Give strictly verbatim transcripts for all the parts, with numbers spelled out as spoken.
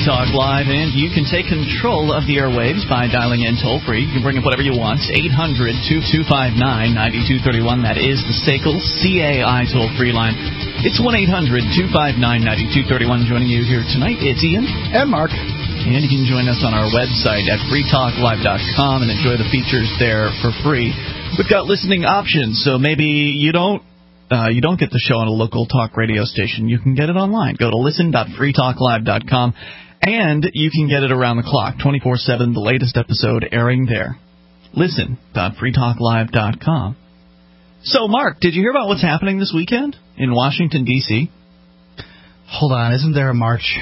Free Talk Live, and you can take control of the airwaves by dialing in toll-free. You can bring up whatever you want. eight hundred, two two five nine, nine two three one. That is the S A C L C A I toll-free line. It's one eight hundred, two five nine, nine two three one. Joining you here tonight, it's Ian. And Mark. And you can join us on our website at free talk live dot com and enjoy the features there for free. We've got listening options, so maybe you don't Uh, you don't get the show on a local talk radio station. You can get it online. Go to listen dot free talk live dot com, and you can get it around the clock, twenty-four seven, the latest episode airing there. listen dot free talk live dot com. So, Mark, did you hear about what's happening this weekend in Washington, D C? Hold on, isn't there a march?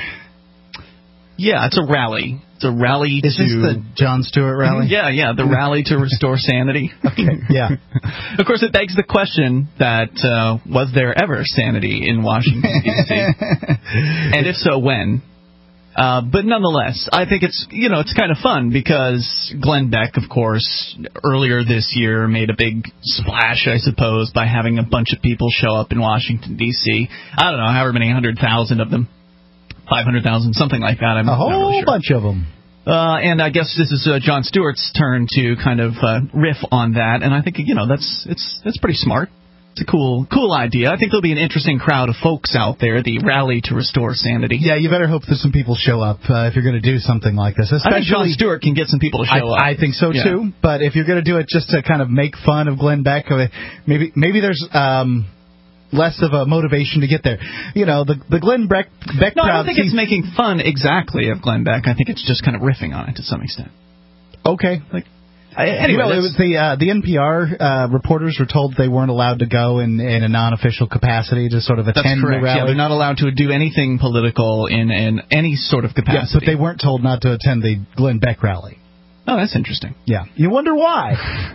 Yeah, it's a rally. It's a rally Is to... Is this the Jon Stewart rally? Yeah, yeah, the rally to restore sanity. Okay, yeah. Of course, it begs the question that, uh, was there ever sanity in Washington, D C? And if so, when? Uh, but nonetheless, I think it's, you know, it's kind of fun because Glenn Beck, of course, earlier this year made a big splash, I suppose, by having a bunch of people show up in Washington, D C. I don't know, however many hundred thousand of them. five hundred thousand, something like that. I'm a whole not really sure. bunch of them. Uh, and I guess this is uh, Jon Stewart's turn to kind of uh, riff on that, and I think, you know, that's it's that's pretty smart. It's a cool cool idea. I think there'll be an interesting crowd of folks out there, the rally to restore sanity. Yeah, you better hope that some people show up uh, if you're going to do something like this. Especially, I think Jon Stewart can get some people to show I, up. I think so, yeah. too. But if you're going to do it just to kind of make fun of Glenn Beck, maybe maybe there's... Um, less of a motivation to get there. You know, the the Glenn Beck, Beck no, crowd... I don't think seems, it's making fun exactly of Glenn Beck. I think it's just kind of riffing on it to some extent. Okay. Like, I, anyway, you know, it was the uh, the N P R uh, reporters were told they weren't allowed to go in, in a non-official capacity to sort of attend that's correct. the rally. Yeah, they're not allowed to do anything political in, in any sort of capacity. Yeah, but they weren't told not to attend the Glenn Beck rally. Oh, that's interesting. Yeah. You wonder why.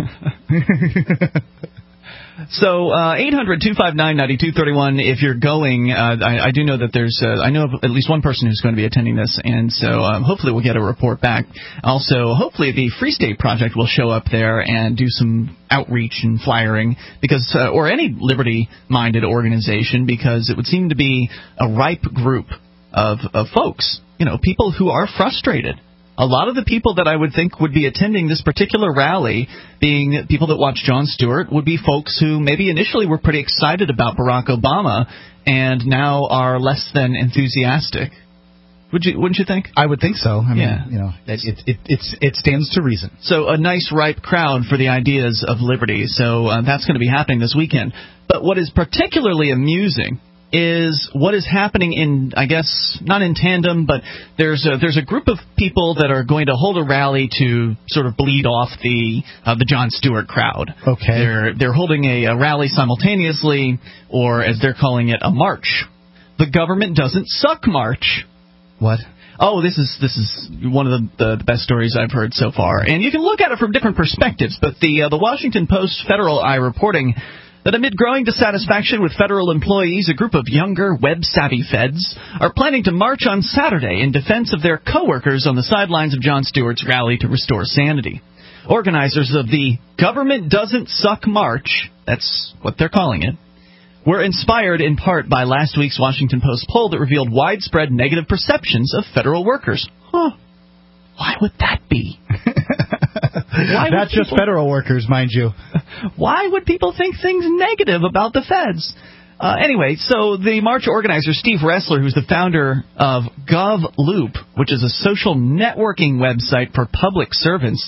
So, uh, eight hundred, two five nine, nine two three one, if you're going, uh, I, I do know that there's, uh, I know of at least one person who's going to be attending this, and so um, hopefully we'll get a report back. Also, hopefully the Free State Project will show up there and do some outreach and flyering, because, uh, or any liberty-minded organization, because it would seem to be a ripe group of, of folks, you know, people who are frustrated. A lot of the people that I would think would be attending this particular rally, being people that watch Jon Stewart, would be folks who maybe initially were pretty excited about Barack Obama and now are less than enthusiastic. Would you? Wouldn't you think? I would think so. I mean, yeah. you know, it, it, it, it's, it stands to reason. So a nice, ripe crowd for the ideas of liberty. So uh, that's going to be happening this weekend. But what is particularly amusing is what is happening in, I guess, not in tandem, but there's a, there's a group of people that are going to hold a rally to sort of bleed off the uh, the Jon Stewart crowd. Okay. They're they're holding a, a rally simultaneously, or as they're calling it, a march. The government doesn't suck march. What? Oh, this is this is one of the, the best stories I've heard so far, and you can look at it from different perspectives. But the uh, the Washington Post Federal Eye reporting that amid growing dissatisfaction with federal employees, a group of younger, web-savvy feds are planning to march on Saturday in defense of their coworkers on the sidelines of Jon Stewart's rally to restore sanity. Organizers of the Government Doesn't Suck March, that's what they're calling it, were inspired in part by last week's Washington Post poll that revealed widespread negative perceptions of federal workers. Huh. Why would that be? Why That's people, just federal workers, mind you. Why would people think things negative about the feds? Uh, anyway, so the march organizer, Steve Ressler, who's the founder of GovLoop, which is a social networking website for public servants,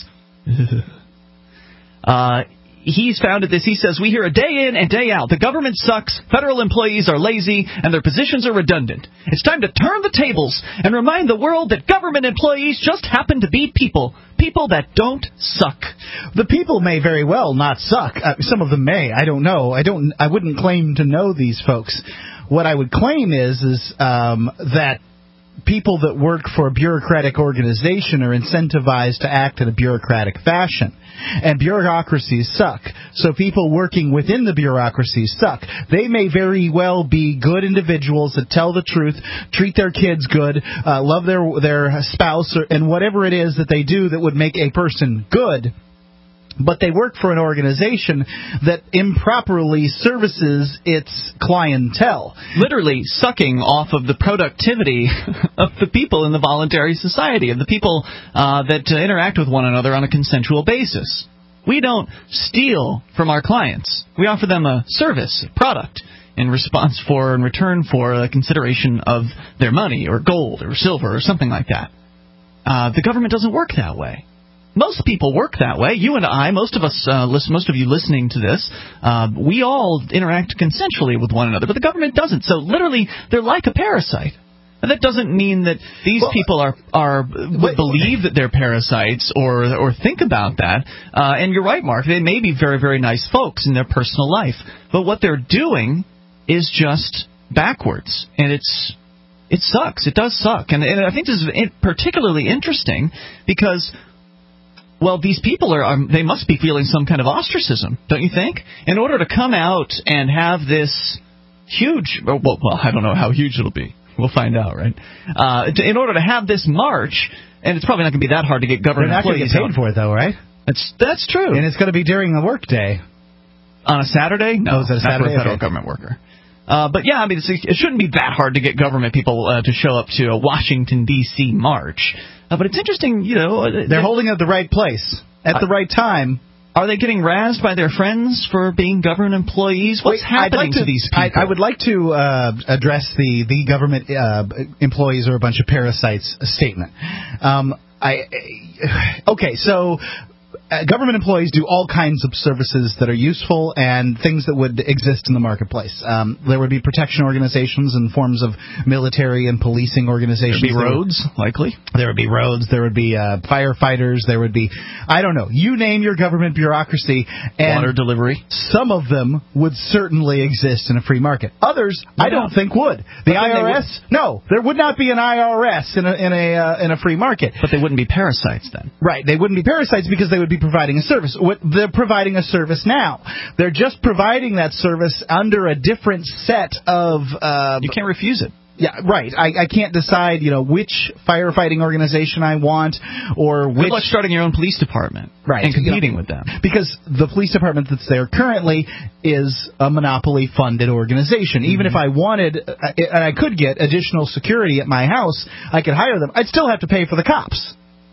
uh, he's founded this. He says, we hear a day in and day out, the government sucks, federal employees are lazy, and their positions are redundant. It's time to turn the tables and remind the world that government employees just happen to be people. People that don't suck. The people may very well not suck. Uh, some of them may. I don't know. I don't. I wouldn't claim to know these folks. What I would claim is is um, that people that work for a bureaucratic organization are incentivized to act in a bureaucratic fashion. And bureaucracies suck. So people working within the bureaucracies suck. They may very well be good individuals that tell the truth, treat their kids good, uh, love their their spouse, or, and whatever it is that they do that would make a person good. but they work for an organization that improperly services its clientele. Literally sucking off of the productivity of the people in the voluntary society, of the people uh, that uh, interact with one another on a consensual basis. We don't steal from our clients. We offer them a service, a product, in response for, in return for a consideration of their money or gold or silver or something like that. Uh, the government doesn't work that way. Most people work that way. You and I, most of us, uh, listen, most of you listening to this, uh, we all interact consensually with one another, but the government doesn't. So literally, they're like a parasite. And that doesn't mean that these well, people are are would wait, believe that they're parasites or or think about that. Uh, and you're right, Mark. They may be very, very nice folks in their personal life, but what they're doing is just backwards, and it's it sucks. It does suck, and, and I think this is particularly interesting because, well, these people are um, they must be feeling some kind of ostracism, don't you think? In order to come out and have this huge, well, well I don't know how huge it'll be. We'll find out, right? Uh, to, in order to have this march, and it's probably not going to be that hard to get government They're not employees going to get paid for it, though, right? That's that's true. And it's going to be during the workday. On a Saturday? No, oh, is that a Saturday? Not for a federal okay. government worker. Uh, but yeah, I mean, it's, it shouldn't be that hard to get government people uh, to show up to a Washington, D C march. Uh, but it's interesting, you know. Uh, They're holding it at the right place, at uh, the right time. Are they getting razzed by their friends for being government employees? What's Wait, happening like to, to these people? I, I would like to uh, address the, the government uh, employees are a bunch of parasites statement. Um, I okay, so... Uh, government employees do all kinds of services that are useful and things that would exist in the marketplace. Um, there would be protection organizations in forms of military and policing organizations. There would be roads, there would, likely. There would be roads. There would be uh, firefighters. There would be, I don't know, you name your government bureaucracy. And water delivery. Some of them would certainly exist in a free market. Others, no, I don't think would. The I R S, no, there would not be an I R S in a in a uh, in a free market. But they wouldn't be parasites then. Right, they wouldn't be parasites because they would be providing a service. What they're providing a service now. They're just providing that service under a different set of. Uh, you can't refuse it. Yeah, right. I, I can't decide, you know, which firefighting organization I want or which. Good luck starting your own police department, right? And competing you know, with them, because the police department that's there currently is a monopoly-funded organization. Mm-hmm. Even if I wanted, uh, and I could get additional security at my house, I could hire them. I'd still have to pay for the cops.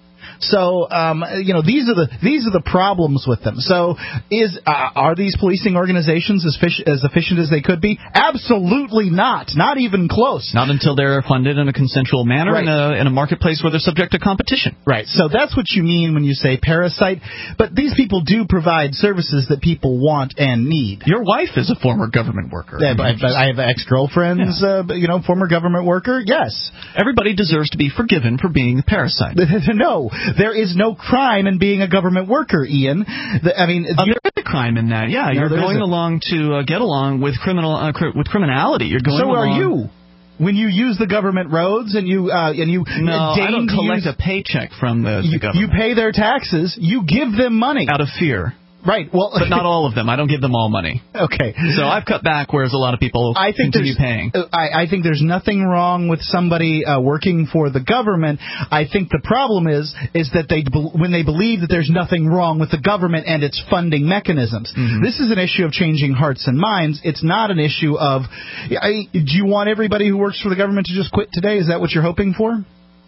So, um, you know, these are the these are the problems with them. So, is uh, are these policing organizations as, fish, as efficient as they could be? Absolutely not. Not even close. Not until they're funded in a consensual manner right. in, a, in a marketplace where they're subject to competition. Right. So that's what you mean when you say parasite. But these people do provide services that people want and need. Your wife is a former government worker. Yeah, I, I have ex-girlfriends, yeah. uh, you know, former government worker. Yes. Everybody deserves to be forgiven for being a parasite. No. There is no crime in being a government worker, Ian. The, I mean, uh, there is a crime in that. Yeah, no, you're going along to uh, get along with criminal uh, cr- with criminality. You're going. So along. are you? When you use the government roads and you uh, and you no, I don't collect use, a paycheck from the, you, the government. You pay their taxes. You give them money out of fear. Right. Well, but not all of them. I don't give them all money. Okay. So I've cut back, whereas a lot of people I think continue paying. I, I think there's nothing wrong with somebody uh, working for the government. I think the problem is is that they when they believe that there's nothing wrong with the government and its funding mechanisms. Mm-hmm. This is an issue of changing hearts and minds. It's not an issue of. I, do you want everybody who works for the government to just quit today? Is that what you're hoping for?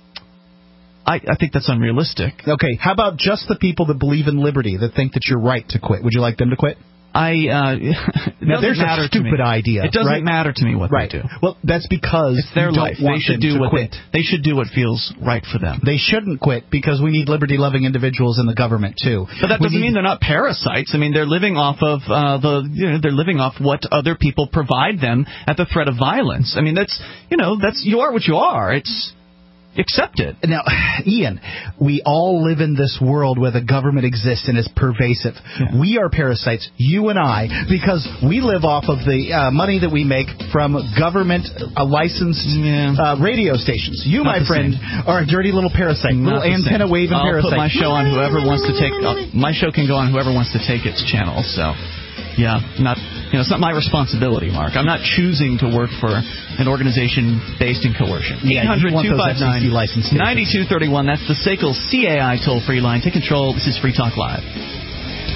I, I think that's unrealistic. Okay, how about just the people that believe in liberty, that think that you're right to quit? Would you like them to quit? I uh, now, there's a stupid idea. It doesn't right? matter to me what right. they do. Well, that's because it's their you life. Don't want they should them do to what quit. They, they should do what feels right for them. They shouldn't quit because we need liberty-loving individuals in the government too. But that we doesn't need... mean they're not parasites. I mean, they're living off of uh, the you know they're living off what other people provide them at the threat of violence. I mean, that's you know that's you are what you are. It's Accept it. Now, Ian, we all live in this world where the government exists and is pervasive. Yeah. We are parasites, you and I, because we live off of the uh, money that we make from government uh, licensed yeah. uh, radio stations. You, Not my friend, same. are a dirty little parasite, Not little antenna waving I'll parasite. I'll put my show on whoever wants to take. Uh, my show can go on whoever wants to take its channel. So. Yeah, not you know, it's not my responsibility, Mark. I'm not choosing to work for an organization based in coercion. eight hundred two five nine ninety-two thirty-one. That's the S A C L C A I toll-free line. Take control. This is Free Talk Live.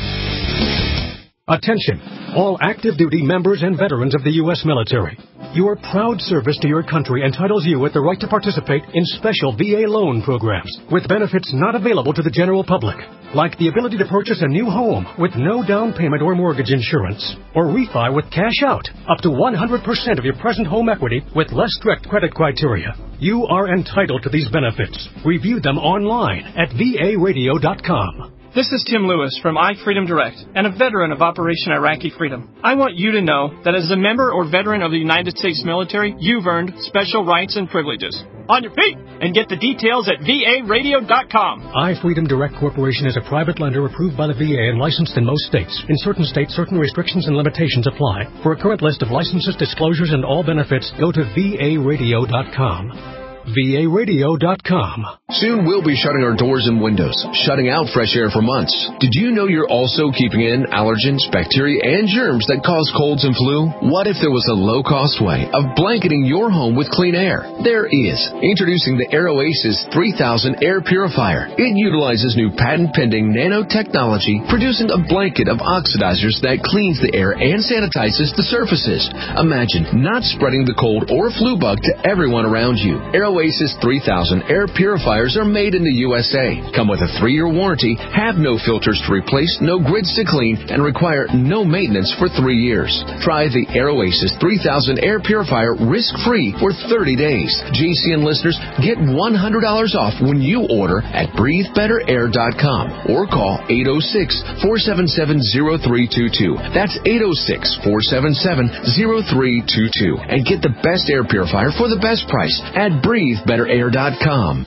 Attention, all active duty members and veterans of the U S military. Your proud service to your country entitles you with the right to participate in special V A loan programs with benefits not available to the general public, like the ability to purchase a new home with no down payment or mortgage insurance, or refi with cash out, up to one hundred percent of your present home equity with less strict credit criteria. You are entitled to these benefits. Review them online at V A radio dot com. This is Tim Lewis from iFreedom Direct and a veteran of Operation Iraqi Freedom. I want you to know that as a member or veteran of the United States military, you've earned special rights and privileges. On your feet! And get the details at V A radio dot com. iFreedom Direct Corporation is a private lender approved by the V A and licensed in most states. In certain states, certain restrictions and limitations apply. For a current list of licenses, disclosures, and all benefits, go to V A radio dot com. V A radio dot com. Soon we'll be shutting our doors and windows, shutting out fresh air for months. Did you know you're also keeping in allergens, bacteria, and germs that cause colds and flu? What if there was a low-cost way of blanketing your home with clean air? There is. Introducing the AirOasis three thousand Air Purifier. It utilizes new patent-pending nanotechnology, producing a blanket of oxidizers that cleans the air and sanitizes the surfaces. Imagine not spreading the cold or flu bug to everyone around you. AirOasis three thousand Air Purifiers are made in the U S A, come with a three-year warranty, have no filters to replace, no grids to clean, and require no maintenance for three years. Try the AirOasis three thousand Air Purifier risk-free for thirty days. G C N listeners get one hundred dollars off when you order at breathe better air dot com or call eight oh six, four seven seven, oh three two two. That's eight oh six, four seven seven, oh three two two. And get the best air purifier for the best price at breathe better air dot com.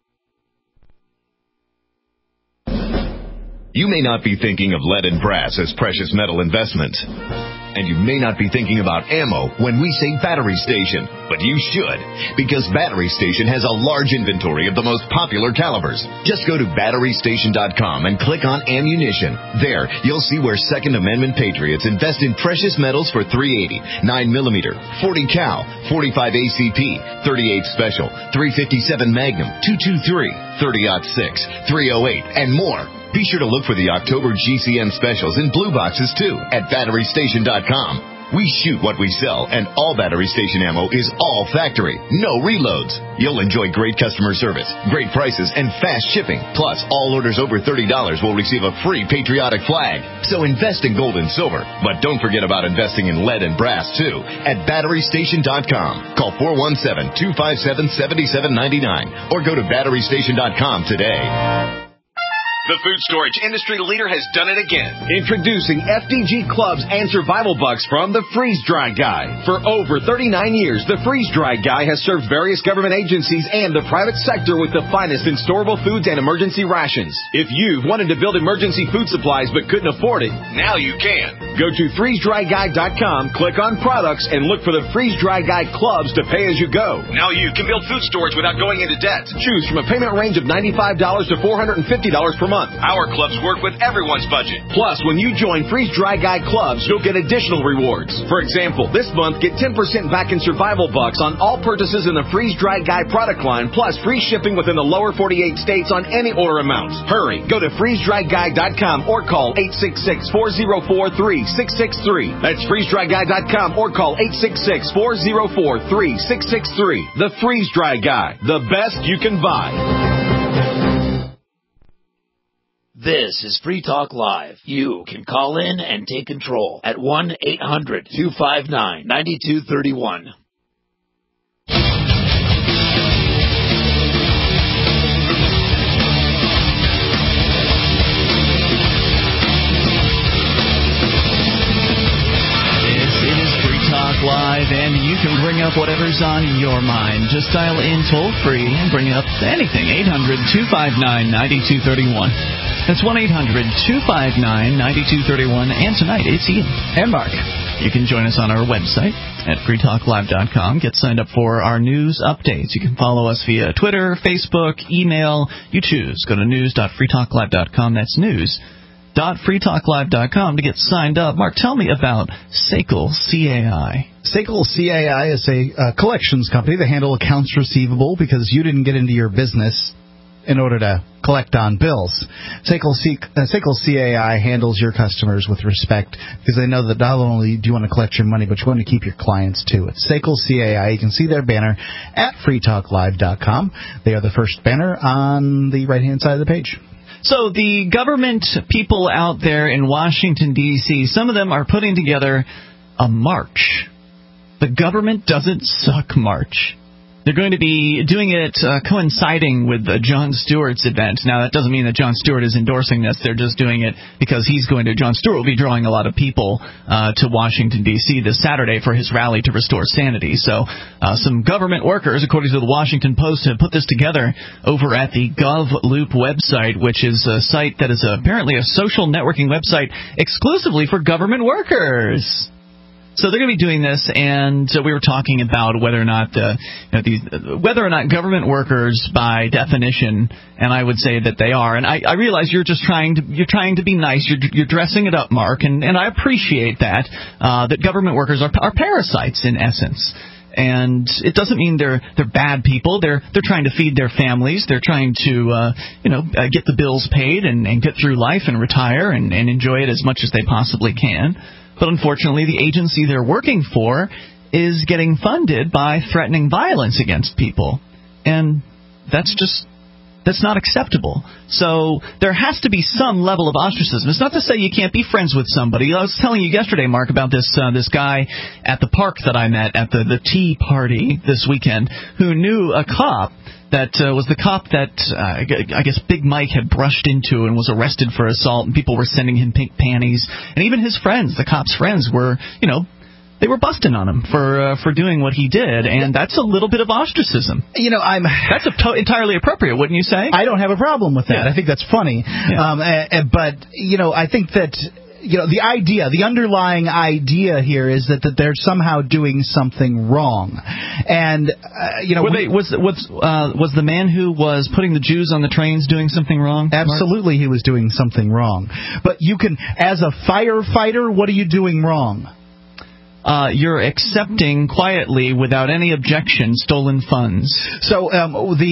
You may not be thinking of lead and brass as precious metal investments. And you may not be thinking about ammo when we say Battery Station, but you should, because Battery Station has a large inventory of the most popular calibers. Just go to battery station dot com and click on ammunition. There, you'll see where Second Amendment patriots invest in precious metals for three eighty, nine millimeter, forty cal, forty-five A C P, thirty-eight Special, three fifty-seven Magnum, two twenty-three, thirty oh six, three oh eight, and more. Be sure to look for the October G C N specials in blue boxes, too, at battery station dot com. We shoot what we sell, and all Battery Station ammo is all factory, no reloads. You'll enjoy great customer service, great prices, and fast shipping. Plus, all orders over thirty dollars will receive a free patriotic flag. So invest in gold and silver, but don't forget about investing in lead and brass, too, at battery station dot com. Call four one seven, two five seven, seven seven nine nine or go to battery station dot com today. The food storage industry leader has done it again. Introducing F D G Clubs and Survival Bucks from the Freeze Dry Guy. For over thirty-nine years, the Freeze Dry Guy has served various government agencies and the private sector with the finest in storable foods and emergency rations. If you've wanted to build emergency food supplies but couldn't afford it, now you can. Go to freeze dry guy dot com, click on products, and look for the Freeze Dry Guy Clubs to pay as you go. Now you can build food storage without going into debt. Choose from a payment range of ninety-five dollars to four hundred fifty dollars per month. Our clubs work with everyone's budget. Plus, when you join Freeze Dry Guy Clubs, you'll get additional rewards. For example, this month, get ten percent back in Survival Bucks on all purchases in the Freeze Dry Guy product line, plus free shipping within the lower forty-eight states on any order amounts. Hurry, go to freeze dry guy dot com or call eight six six, four oh four, three six six three. That's freeze dry guy dot com or call eight six six, four oh four, three six six three. The Freeze Dry Guy, the best you can buy. This is Free Talk Live. You can call in and take control at one eight hundred, two five nine, nine two three one. Live, and you can bring up whatever's on your mind. Just dial in toll free and bring up anything. eight hundred, two five nine, nine two three one. That's one eight hundred, two five nine, nine two three one. And tonight, it's Ian and Mark. You can join us on our website at free talk live dot com. Get signed up for our news updates. You can follow us via Twitter, Facebook, email. You choose. Go to news dot free talk live dot com. That's news dot free talk live dot com to get signed up. Mark, tell me about S A C L C A I. S A C L C A I is a uh, collections company. They handle accounts receivable because you didn't get into your business in order to collect on bills. S A C L C, uh, S A C L C A I handles your customers with respect because they know that not only do you want to collect your money, but you want to keep your clients too. It's S A C L C A I. You can see their banner at free talk live dot com. They are the first banner on the right-hand side of the page. So the government people out there in Washington, D C, some of them are putting together a march. The Government Doesn't Suck March. They're going to be doing it uh, coinciding with uh, Jon Stewart's event. Now, that doesn't mean that Jon Stewart is endorsing this. They're just doing it because he's going to, Jon Stewart will be drawing a lot of people uh, to Washington, D C this Saturday for his rally to restore sanity. So uh, some government workers, according to the Washington Post, have put this together over at the GovLoop website, which is a site that is apparently a social networking website exclusively for government workers. So they're going to be doing this, and uh, we were talking about whether or not uh, you know, these, uh, whether or not government workers, by definition, and I would say that they are. And I, I realize you're just trying to you're trying to be nice. You're you're dressing it up, Mark, and, and I appreciate that. Uh, that government workers are are parasites in essence. And it doesn't mean they're they're bad people. They're they're trying to feed their families. They're trying to uh, you know uh, get the bills paid and, and get through life and retire and, and enjoy it as much as they possibly can. But unfortunately, the agency they're working for is getting funded by threatening violence against people. And that's just, that's not acceptable. So there has to be some level of ostracism. It's not to say you can't be friends with somebody. I was telling you yesterday, Mark, about this uh, this guy at the park that I met at the, the tea party this weekend who knew a cop that uh, was the cop that uh, I guess Big Mike had brushed into and was arrested for assault, and people were sending him pink panties. And even his friends, the cop's friends, were, you know, they were busting on him for uh, for doing what he did, and that's a little bit of ostracism. You know, I'm that's a to- entirely appropriate, wouldn't you say? I don't have a problem with that. Yeah. I think that's funny. Yeah. Um, uh, but, you know, I think that... You know, the idea, the underlying idea here is that, that they're somehow doing something wrong. And, uh, you know... Were we, they, was was uh, was the man who was putting the Jews on the trains doing something wrong? Absolutely, Mark? He was doing something wrong. But you can, as a firefighter, what are you doing wrong? Uh, you're accepting quietly, without any objection, stolen funds. So um,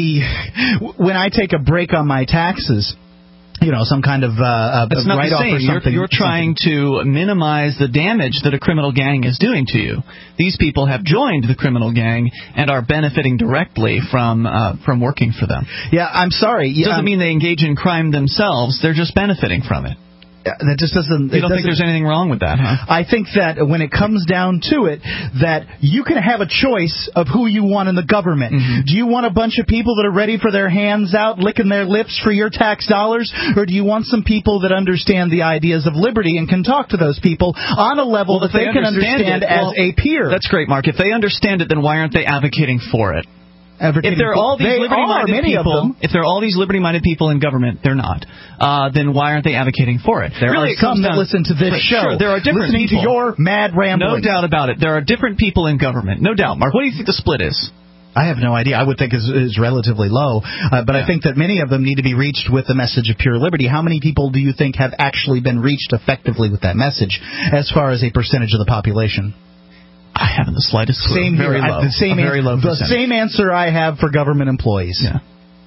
the when I take a break on my taxes... You know, some kind of uh, That's not write-off the same. or something. You're, you're trying to minimize the damage that a criminal gang is doing to you. These people have joined the criminal gang and are benefiting directly from uh, from working for them. Yeah, I'm sorry. It doesn't um, mean they engage in crime themselves. They're just benefiting from it. That just doesn't... You don't think there's anything wrong with that, huh? I think that when it comes down to it, that you can have a choice of who you want in the government. Mm-hmm. Do you want a bunch of people that are ready for their hands out, licking their lips for your tax dollars? Or do you want some people that understand the ideas of liberty and can talk to those people on a level well, that they, they can understand it, as well, a peer? That's great, Mark. If they understand it, then why aren't they advocating for it? If there are all these liberty-minded people, if there are all these liberty-minded people in government, they're not. Uh, then why aren't they advocating for it? There really, are some that listen to this show. Sure, there are different listening people. to your mad rambling. No doubt about it. There are different people in government. No doubt, Mark. What do you think the split is? I have no idea. I would think is is relatively low, uh, but yeah. I think that many of them need to be reached with the message of pure liberty. How many people do you think have actually been reached effectively with that message, as far as a percentage of the population? I haven't the slightest clue. Same very here. low. I, the same, very low the percentage. same answer I have for government employees. Yeah.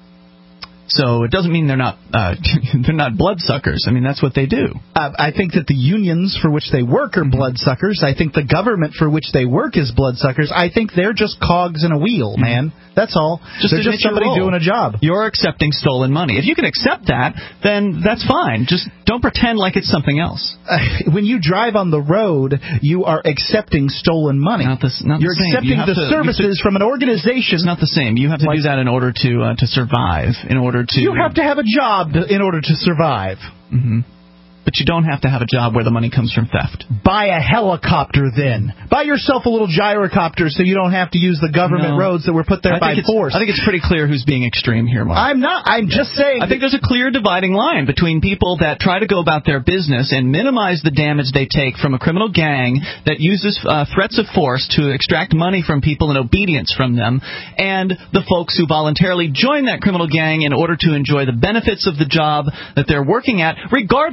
So it doesn't mean they're not uh, they're not bloodsuckers. I mean, that's what they do. Uh, I think that the unions for which they work are bloodsuckers. I think the government for which they work is bloodsuckers. I think they're just cogs in a wheel, man. That's all. Just they're just somebody doing a job. You're accepting stolen money. If you can accept that, then that's fine. Just don't pretend like it's something else. Uh, when you drive on the road, you are accepting stolen money. Not the, not You're the same. accepting you the to, services to, from an organization. It's not the same. You have to like, do that in order to uh, to survive. In order to you have to have a job to, in order to survive. Mm-hmm. But you don't have to have a job where the money comes from theft. Buy a helicopter then. Buy yourself a little gyrocopter so you don't have to use the government no. roads that were put there I by force. I think it's pretty clear who's being extreme here, Mark. I'm not. I'm yeah. just saying. I think there's a clear dividing line between people that try to go about their business and minimize the damage they take from a criminal gang that uses uh, threats of force to extract money from people and obedience from them, and the folks who voluntarily join that criminal gang in order to enjoy the benefits of the job that they're working at, regardless of whether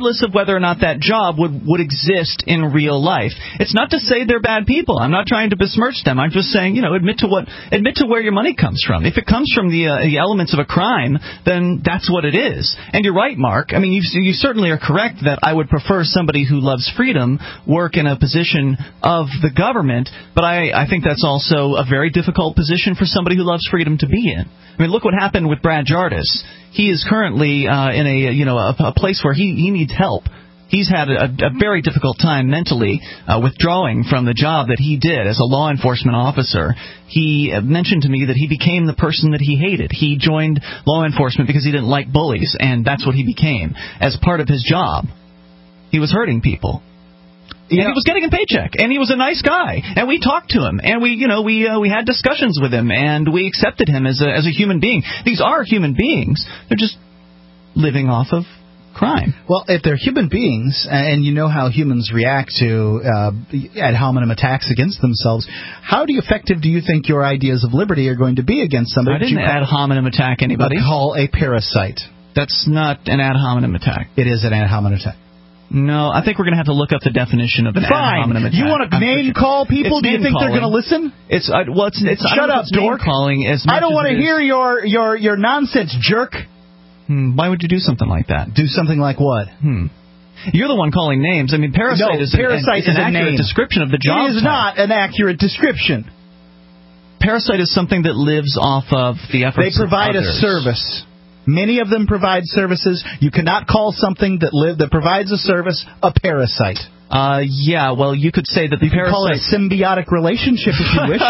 whether or not that job would, would exist in real life. It's not to say they're bad people. I'm not trying to besmirch them. I'm just saying, you know, admit to what, admit to where your money comes from. If it comes from the, uh, the elements of a crime, then that's what it is. And you're right, Mark. I mean, you, you certainly are correct that I would prefer somebody who loves freedom work in a position of the government, but I, I think that's also a very difficult position for somebody who loves freedom to be in. I mean, look what happened with Brad Jardis. He is currently uh, in a you know a, a place where he, he needs help. He's had a, a very difficult time mentally uh, withdrawing from the job that he did as a law enforcement officer. He mentioned to me that he became the person that he hated. He joined law enforcement because he didn't like bullies, and that's what he became as part of his job. He was hurting people. And he was getting a paycheck, and he was a nice guy, and we talked to him, and we, you know, we uh, we had discussions with him, and we accepted him as a as a human being. These are human beings; they're just living off of crime. Well, if they're human beings, and you know how humans react to uh, ad hominem attacks against themselves, how do you, effective do you think your ideas of liberty are going to be against somebody? I didn't ad hominem attack anybody. Call a parasite. That's not an ad hominem attack. It is an ad hominem attack. No, I think we're going to have to look up the definition of an Fine. ad hominem attack. You want to name call people? It's Do you think calling. they're going to listen? It's uh, well, it's, it's shut up, dork. Calling as much I don't want to as hear your your your nonsense, jerk. Hmm, why would you do something like that? Do something like what? Hmm. You're the one calling names. I mean, parasite no, is parasite an, is an accurate name. description of the job. It is type. not an accurate description. Parasite is something that lives off of the efforts. They provide of a others. service. Many of them provide services. You cannot call something that live that provides a service a parasite. Uh, yeah, well, you could say that the you parasite... call it a symbiotic relationship if you wish.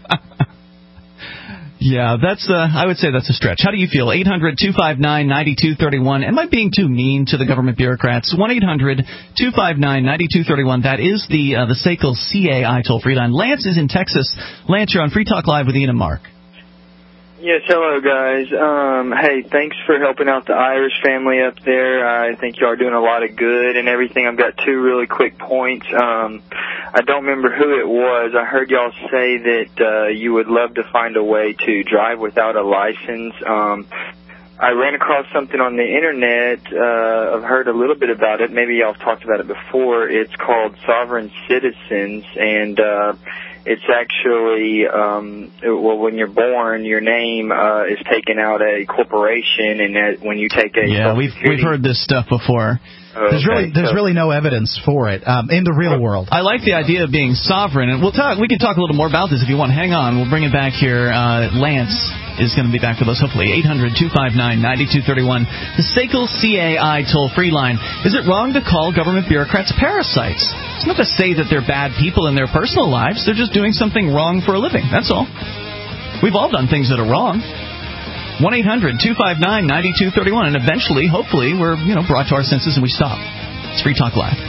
Yeah, that's. Uh, I would say that's a stretch. How do you feel? eight hundred two five nine nine two three one. Am I being too mean to the government bureaucrats? one eight hundred two five nine nine two three one. That is the uh, the S A C L C A I toll-free line. Lance is in Texas. Lance, you're on Free Talk Live with Ian and Mark. Yes, hello, guys. Um, hey, thanks for helping out the Irish family up there. I think you are doing a lot of good and everything. I've got two really quick points. Um, I don't remember who it was. I heard y'all say that uh, you would love to find a way to drive without a license. Um, I ran across something on the Internet. Uh, I've heard a little bit about it. Maybe y'all have talked about it before. It's called Sovereign Citizens, and uh, it's actually, um, well, when you're born, your name uh, is taken out a corporation, and that when you take a yeah, we've we've heard this stuff before. Oh, there's okay, really there's so. really no evidence for it um, in the real world. I like the idea of being sovereign, and we'll talk. We can talk a little more about this if you want. Hang on, we'll bring it back here. Uh, Lance is going to be back with us, hopefully. eight hundred two five nine nine two three one. The S A C L C A I toll-free line. Is it wrong to call government bureaucrats parasites? It's not to say that they're bad people in their personal lives. They're just doing something wrong for a living. That's all. We've all done things that are wrong. one eight hundred two five nine nine two three one. And eventually, hopefully, we're you know brought to our senses and we stop. It's Free Talk Live.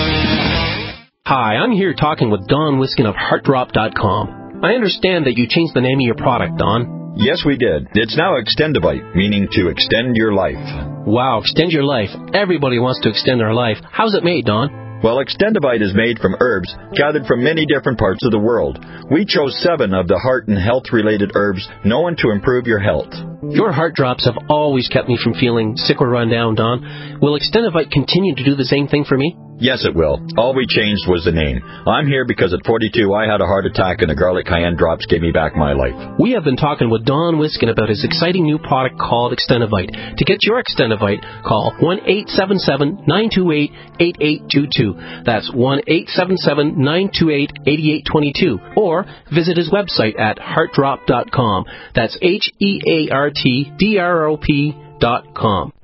Hi, I'm here talking with Don Wiskin of heart drop dot com. I understand that you changed the name of your product, Don. Yes, we did. It's now Extendivite, meaning to extend your life. Wow, extend your life. Everybody wants to extend their life. How's it made, Don? Well, Extendivite is made from herbs gathered from many different parts of the world. We chose seven of the heart and health-related herbs known to improve your health. Your heart drops have always kept me from feeling sick or run down, Don. Will Extendivite continue to do the same thing for me? Yes, it will. All we changed was the name. I'm here because at forty-two I had a heart attack and the garlic cayenne drops gave me back my life. We have been talking with Don Wiskin about his exciting new product called Extendivite. To get your Extendivite, call one eight seven seven nine two eight eight eight two two. That's one eight seven seven nine two eight eight eight two two. Or visit his website at heart drop dot com. That's H E A R T D R O P dot com.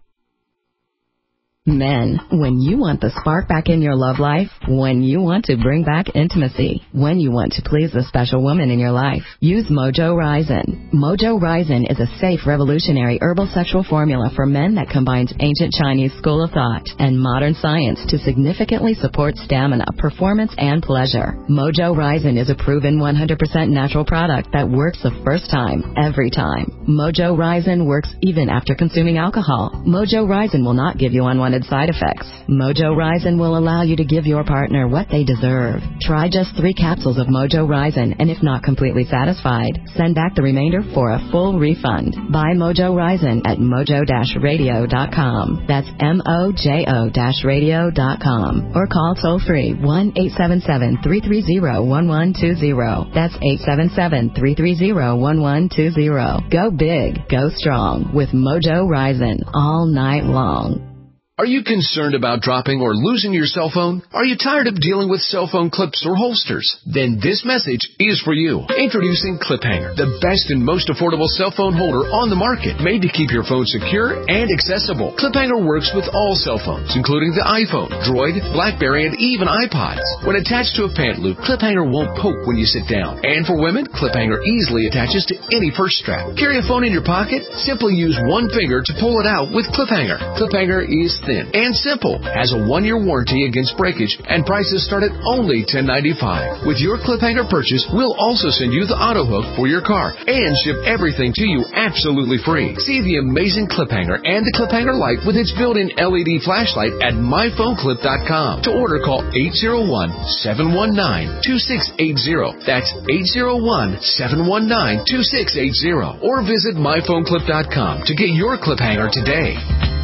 Men, when you want the spark back in your love life, when you want to bring back intimacy, when you want to please a special woman in your life, use Mojo Ryzen. Mojo Ryzen is a safe, revolutionary herbal sexual formula for men that combines ancient Chinese school of thought and modern science to significantly support stamina, performance, and pleasure. Mojo Ryzen is a proven one hundred percent natural product that works the first time, every time. Mojo Ryzen works even after consuming alcohol. Mojo Ryzen will not give you unwanted unwanted side effects. Mojo Ryzen will allow you to give your partner what they deserve. Try just three capsules of Mojo Ryzen, and if not completely satisfied, send back the remainder for a full refund. Buy Mojo Ryzen at mojo dash radio dot com. That's M O J O radio dot com. Or call toll-free one eight seven seven, three three zero, one one two zero. That's eight seven seven, three three zero, one one two zero. Go big, go strong with Mojo Ryzen all night long. Are you concerned about dropping or losing your cell phone? Are you tired of dealing with cell phone clips or holsters? Then this message is for you. Introducing Clip Hanger, the best and most affordable cell phone holder on the market, made to keep your phone secure and accessible. Clip Hanger works with all cell phones, including the iPhone, Droid, BlackBerry, and even iPods. When attached to a pant loop, Clip Hanger won't poke when you sit down. And for women, Clip Hanger easily attaches to any purse strap. Carry a phone in your pocket? Simply use one finger to pull it out with Clip Hanger. Clip Hanger is thin and simple, has a one-year warranty against breakage, and prices start at only ten ninety-five. With your Clip Hanger purchase, we'll also send you the auto hook for your car and ship everything to you absolutely free. See the amazing Clip Hanger and the Clip Hanger Lite with its built-in L E D flashlight at my phone clip dot com. To order, call eight zero one, seven one nine, two six eight zero. That's eight zero one, seven one nine, two six eight zero. Or visit my phone clip dot com to get your Clip Hanger today.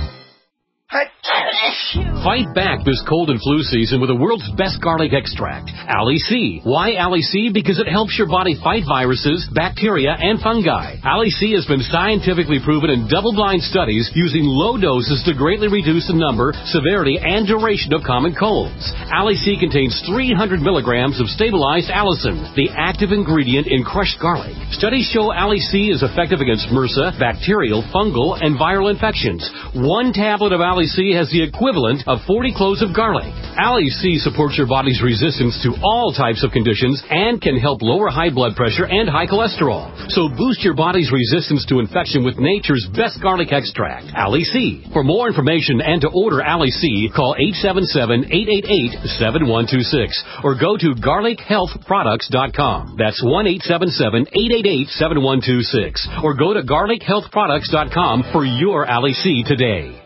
Fight back this cold and flu season with the world's best garlic extract, Ali C. Why Ali C? Because it helps your body fight viruses, bacteria, and fungi. Ali C has been scientifically proven in double-blind studies using low doses to greatly reduce the number, severity, and duration of common colds. Ali C contains three hundred milligrams of stabilized allicin, the active ingredient in crushed garlic. Studies show Ali C is effective against MRSA, bacterial, fungal, and viral infections. One tablet of Ali C has the equivalent of forty cloves of garlic. Ali C supports your body's resistance to all types of conditions and can help lower high blood pressure and high cholesterol. So boost your body's resistance to infection with nature's best garlic extract, Ali C. For more information and to order Ali C, call eight seven seven, eight eight eight, seven one two six or go to garlic health products dot com. That's one eight seven seven, eight eight eight, seven one two six or go to garlic health products dot com for your Ali C today.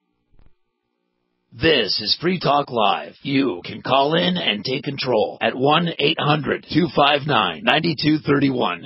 This is Free Talk Live. You can call in and take control at one eight hundred, two five nine, nine two three one.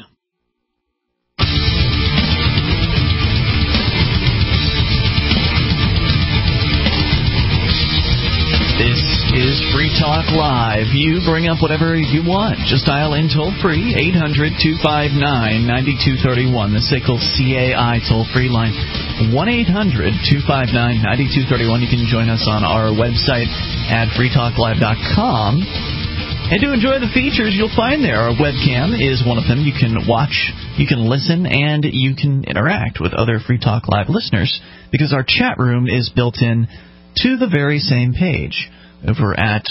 This is Free Talk Live. You bring up whatever you want. Just dial in toll-free, eight hundred, two five nine, nine two three one. The S A C L C A I toll-free line, one eight hundred, two five nine, nine two three one. You can join us on our website at free talk live dot com. And to enjoy the features you'll find there, our webcam is one of them. You can watch, you can listen, and you can interact with other Free Talk Live listeners because our chat room is built in to the very same page over at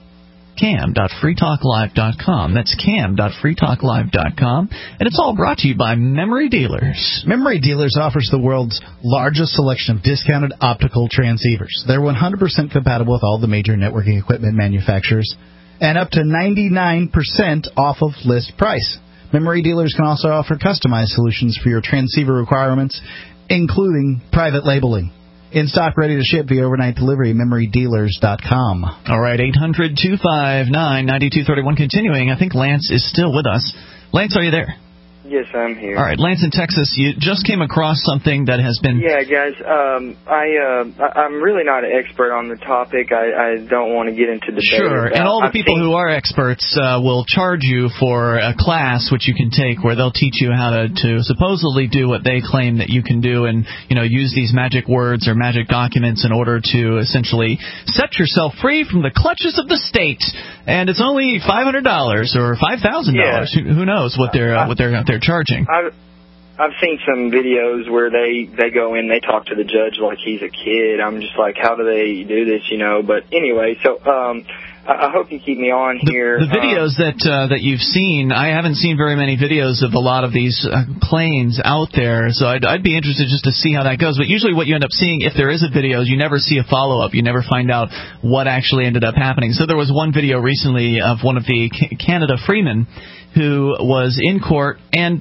cam dot free talk live dot com. That's cam dot free talk live dot com. And it's all brought to you by Memory Dealers. Memory Dealers offers the world's largest selection of discounted optical transceivers. They're one hundred percent compatible with all the major networking equipment manufacturers and up to ninety-nine percent off of list price. Memory Dealers can also offer customized solutions for your transceiver requirements, including private labeling. In stock, ready to ship via overnight delivery, memory dealers dot com. All right, eight hundred, two five nine, nine two three one. Continuing, I think Lance is still with us. Lance, are you there? Yes, I'm here. All right, Lance in Texas, you just came across something that has been... Yeah, guys, um, I, uh, I'm really not an expert on the topic. I, I don't want to get into debate. Sure, and all the I've people seen... who are experts uh, will charge you for a class which you can take where they'll teach you how to, to supposedly do what they claim that you can do and, you know, use these magic words or magic documents in order to essentially set yourself free from the clutches of the state. And it's only five hundred dollars or five thousand dollars. Yeah. Who knows what they're uh, what they're they're charging? I've I've seen some videos where they they go in, they talk to the judge like he's a kid. I'm just like, how do they do this, you know? But anyway, so um, I, I hope you keep me on here. The, the videos um, that uh, that you've seen, I haven't seen very many videos of a lot of these uh, claims out there, so I'd, I'd be interested just to see how that goes. But usually what you end up seeing, if there is a video, you never see a follow-up. You never find out what actually ended up happening. So there was one video recently of one of the Canada Freemen who was in court, and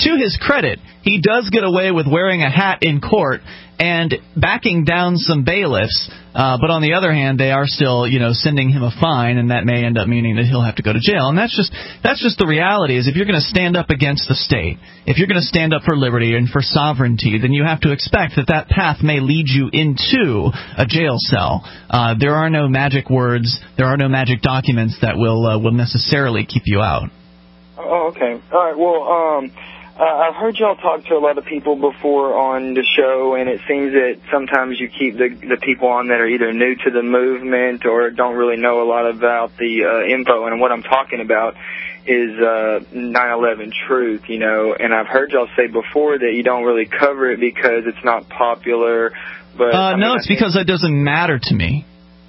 to his credit, he does get away with wearing a hat in court and backing down some bailiffs. Uh, but on the other hand, they are still, you know, sending him a fine, and that may end up meaning that he'll have to go to jail. And that's just that's just the reality. Is if you're going to stand up against the state, if you're going to stand up for liberty and for sovereignty, then you have to expect that that path may lead you into a jail cell. Uh, there are no magic words, there are no magic documents that will uh, will necessarily keep you out. Oh, okay. All right. Well, um. Uh, I've heard y'all talk to a lot of people before on the show, and it seems that sometimes you keep the the people on that are either new to the movement or don't really know a lot about the uh, info. And what I'm talking about is uh, nine eleven Truth, you know. And I've heard y'all say before that you don't really cover it because it's not popular. But uh, I mean, no, it's because it doesn't matter to me.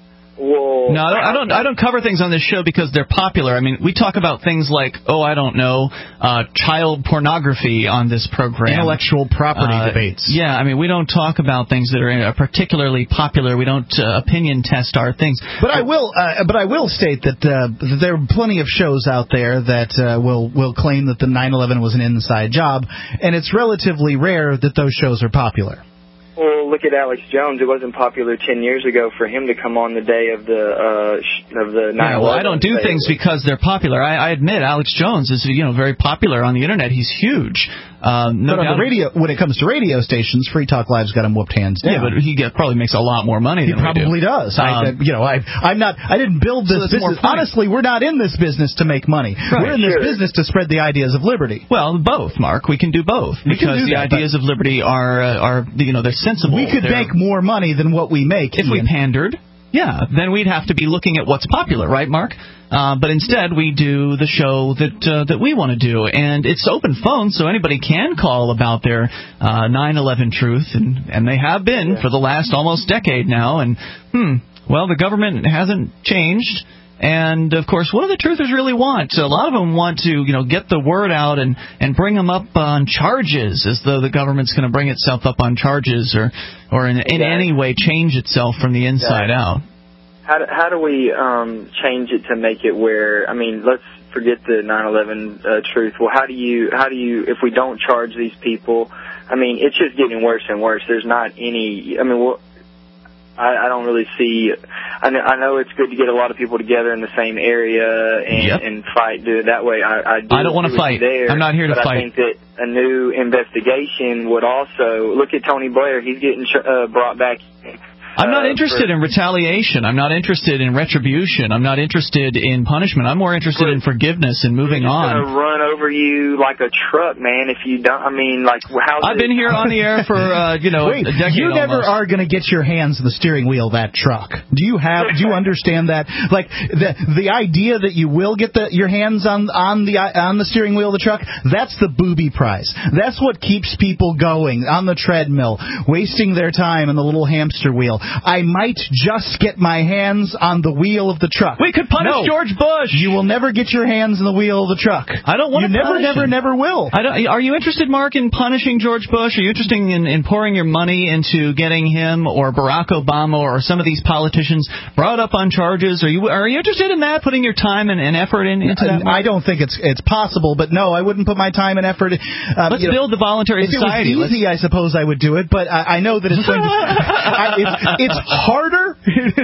Well, no, I don't, I don't. I don't cover things on this show because they're popular. I mean, we talk about things like, oh, I don't know, uh, child pornography on this program, intellectual property uh, debates. Yeah, I mean, we don't talk about things that are particularly popular. We don't uh, opinion test our things. But I will. Uh, but I will state that, uh, that there are plenty of shows out there that uh, will will claim that the nine eleven was an inside job, and it's relatively rare that those shows are popular. Well, look at Alex Jones. It wasn't popular ten years ago for him to come on the day of the uh, sh- of the nine eleven. Yeah, well, I don't do things because they're popular. I, I admit Alex Jones is, you know, very popular on the internet. He's huge. Um, no but on doubt. the radio, when it comes to radio stations, Free Talk Live's got him whooped hands down. Yeah, but he get, probably makes a lot more money. He than probably we do. does. Um, I, you know, I, I'm not. I didn't build this so business. Honestly, we're not in this business to make money. Right, we're in sure. this business to spread the ideas of liberty. Well, both, Mark. We can do both we because do the that, ideas of liberty are uh, are you know they're sensible. We could they're, make more money than what we make if Ian. we pandered. Yeah, then we'd have to be looking at what's popular, right, Mark? Uh, but instead, we do the show that uh, that we want to do, and it's open phone, so anybody can call about their uh, nine eleven truth, and and they have been yeah. for the last almost decade now. And hmm, well, the government hasn't changed. And, of course, what do the truthers really want? So a lot of them want to, you know, get the word out and, and bring them up on charges, as though the government's going to bring itself up on charges or, or in, in any way change itself from the inside yeah. out. How do, how do we um, change it to make it where, I mean, let's forget the nine eleven uh, truth. Well, how do you, how do you, if we don't charge these people, I mean, it's just getting worse and worse. There's not any, I mean, well, I, I don't really see. I know, I know it's good to get a lot of people together in the same area and, yep. and fight. Do it that way. I, I, do I don't want to fight. There, I'm not here to but fight. I think that a new investigation would also look at Tony Blair. He's getting uh, brought back. I'm not uh, interested for, in retaliation. I'm not interested in retribution. I'm not interested in punishment. I'm more interested in forgiveness and moving on. Going to run over you like a truck, man. If you don't, I mean, like how? I've been here on the air for uh, you know Wait, a decade. you never almost. are going to get your hands on the steering wheel of that truck. Do you have? Do you understand that? Like the the idea that you will get the your hands on on the on the steering wheel of the truck. That's the booby prize. That's what keeps people going on the treadmill, wasting their time in the little hamster wheel. I might just get my hands on the wheel of the truck. We could punish no, George Bush. You will never get your hands on the wheel of the truck. I don't want you to never, punish never, him. never will. I don't, are you interested, Mark, in punishing George Bush? Are you interested in, in pouring your money into getting him or Barack Obama or some of these politicians brought up on charges? Are you are you interested in that? Putting your time and, and effort in, into that? I don't think it's it's possible, but no, I wouldn't put my time and effort. Um, Let's you know, build the voluntary if society. If it was easy, Let's... I suppose I would do it, but I, I know that it's going to. I, it's, it's harder.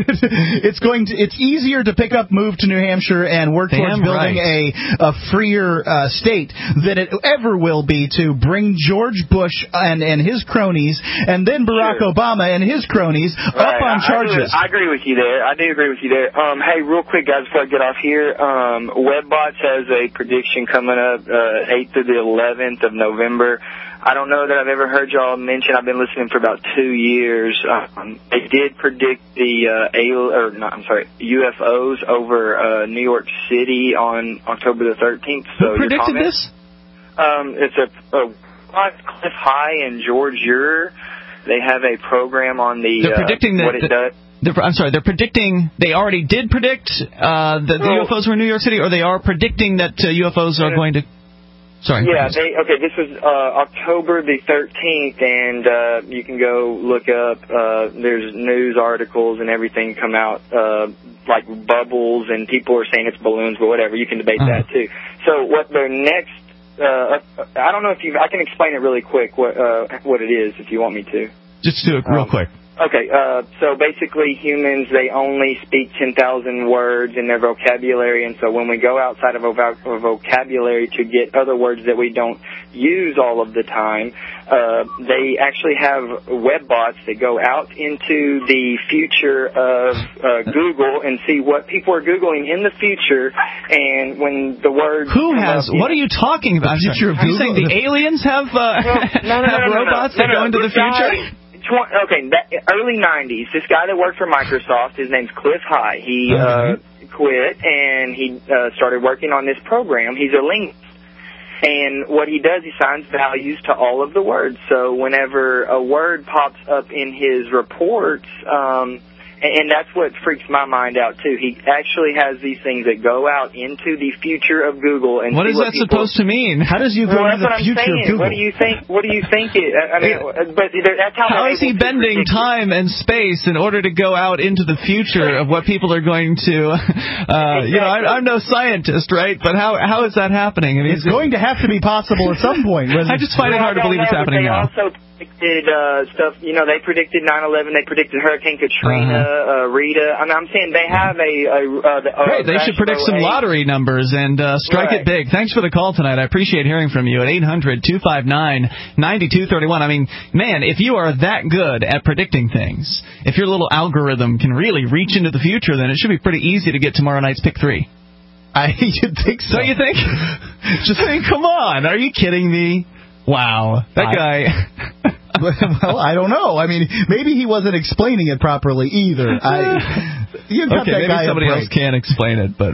it's going to. It's easier to pick up, move to New Hampshire, and work Damn towards building right. a, a freer uh, state than it ever will be to bring George Bush and, and his cronies, and then Barack sure. Obama and his cronies right. up on I, charges. I agree, I agree with you there. I do agree with you there. Um, hey, real quick, guys, before I get off here, um, WebBots has a prediction coming up uh, eighth through the eleventh of November. I don't know that I've ever heard y'all mention. I've been listening for about two years. Um, they did predict the uh, A or not. I'm sorry, U F Os over uh, New York City on October the thirteenth. So who predicted your this? Um, it's a, a Cliff High and George Ure. They have a program on the They're predicting uh, what that, it does. They're, I'm sorry, they're predicting, they already did predict uh, that the well, U F Os were in New York City, or they are predicting that uh, U F Os are going to... Sorry. Yeah, they, okay, this was uh, October the thirteenth, and uh, you can go look up, uh, there's news articles and everything come out, uh, like bubbles, and people are saying it's balloons, but whatever, you can debate uh-huh. that too. So what their next uh, I don't know if you. I can explain it really quick what uh, what it is if you want me to. Just do it real um, quick. Okay, uh, so basically humans, they only speak ten thousand words in their vocabulary, and so when we go outside of a, voc- a vocabulary to get other words that we don't use all of the time, uh, they actually have web bots that go out into the future of uh, Google and see what people are Googling in the future, and when the words... Who has... Up, what know, are you talking about? The future of Are Google? you saying the aliens have, uh, well, no, no, have no, no, robots no, no, that go no, into no, the future? Guy, Okay, that, early nineties, this guy that worked for Microsoft, his name's Cliff High. He uh, quit, and he uh, started working on this program. He's a linguist. And what he does, he assigns values to all of the words. So whenever a word pops up in his reports, um, and that's what freaks my mind out, too. He actually has these things that go out into the future of Google. And what see is what that people, supposed to mean? How does you go well, into the future saying. of Google? What do you think? What do you think? It, I mean, it, but that's how. How is he bending time and space in order to go out into the future of what people are going to? Uh, exactly. You know, I, I'm no scientist, right? But how how is that happening? I mean, it's going to have to be possible at some point. I just find well, it hard to believe know, it's happening they now. Also predicted uh, stuff. You know, they predicted nine eleven. They predicted Hurricane Katrina, uh-huh. uh, Rita. I mean, I'm saying they have a. a, a, a Great. They should predict some a, lottery numbers and uh, strike right. it big. Thanks for the call tonight. I appreciate hearing from you at eight hundred two five nine nine two three one. I mean, man, if you are that good at predicting things, if your little algorithm can really reach into the future, then it should be pretty easy to get tomorrow night's pick three. I you'd think so. Don't you think? Just think, come on. Are you kidding me? Wow. That I, guy... well, I don't know. I mean, maybe he wasn't explaining it properly either. I, you got okay, that maybe guy somebody else can explain it, but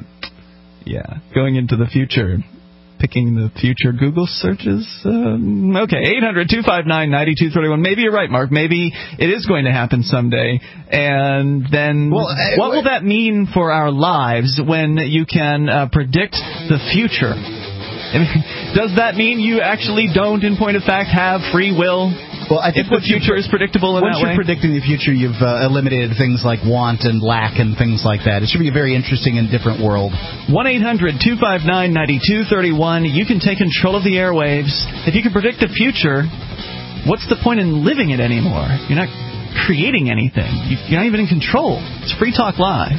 yeah, going into the future, picking the future Google searches. Um, okay, eight hundred two five nine nine two three one. Maybe you're right, Mark. Maybe it is going to happen someday. And then well, uh, what will that mean for our lives when you can uh, predict the future? I mean, does that mean you actually don't, in point of fact, have free will? Well, I think if the future is predictable in that way? Once you're predicting the future, you've uh, eliminated things like want and lack and things like that. It should be a very interesting and different world. one eight hundred two five nine nine two three one. You can take control of the airwaves. If you can predict the future, what's the point in living it anymore? You're not creating anything. You're not even in control. It's Free Talk Live.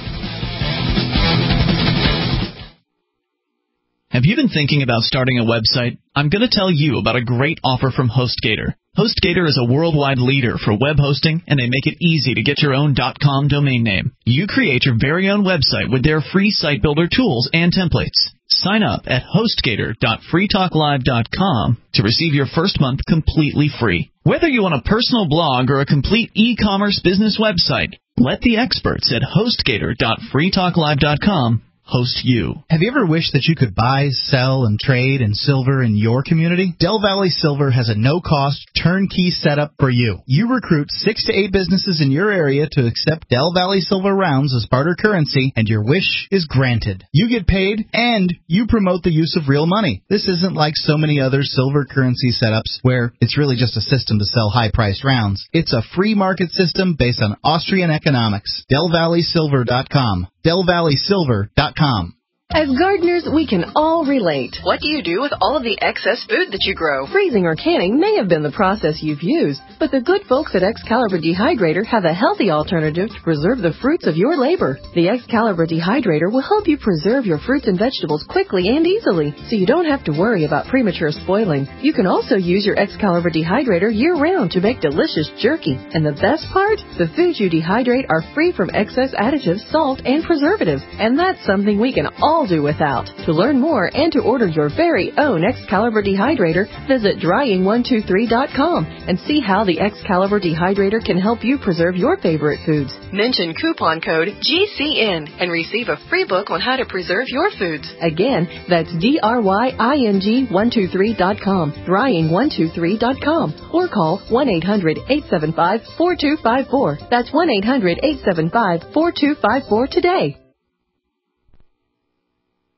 Have you been thinking about starting a website? I'm going to tell you about a great offer from HostGator. HostGator is a worldwide leader for web hosting, and they make it easy to get your own .com domain name. You create your very own website with their free site builder tools and templates. Sign up at hostgator dot free talk live dot com to receive your first month completely free. Whether you want a personal blog or a complete e-commerce business website, let the experts at hostgator dot free talk live dot com host you. Have you ever wished that you could buy, sell, and trade in silver in your community? Del Valley Silver has a no-cost, turnkey setup for you. You recruit six to eight businesses in your area to accept Del Valley Silver rounds as barter currency, and your wish is granted. You get paid, and you promote the use of real money. This isn't like so many other silver currency setups where it's really just a system to sell high-priced rounds. It's a free market system based on Austrian economics. Del Valley Silver dot com. Del Valley Silver dot com. As gardeners, we can all relate. What do you do with all of the excess food that you grow? Freezing or canning may have been the process you've used, but the good folks at Excalibur Dehydrator have a healthy alternative to preserve the fruits of your labor. The Excalibur Dehydrator will help you preserve your fruits and vegetables quickly and easily, so you don't have to worry about premature spoiling. You can also use your Excalibur Dehydrator year-round to make delicious jerky. And the best part? The foods you dehydrate are free from excess additives, salt, and preservatives. And that's something we can all do without. To learn more and to order your very own Excalibur Dehydrator, visit drying one two three dot com and see how the Excalibur Dehydrator can help you preserve your favorite foods. Mention coupon code G C N and receive a free book on how to preserve your foods. Again, that's D R Y I N G one two three dot com, drying one two three dot com, or call one eight hundred eight seven five four two five four. That's one eight hundred eight seven five four two five four today.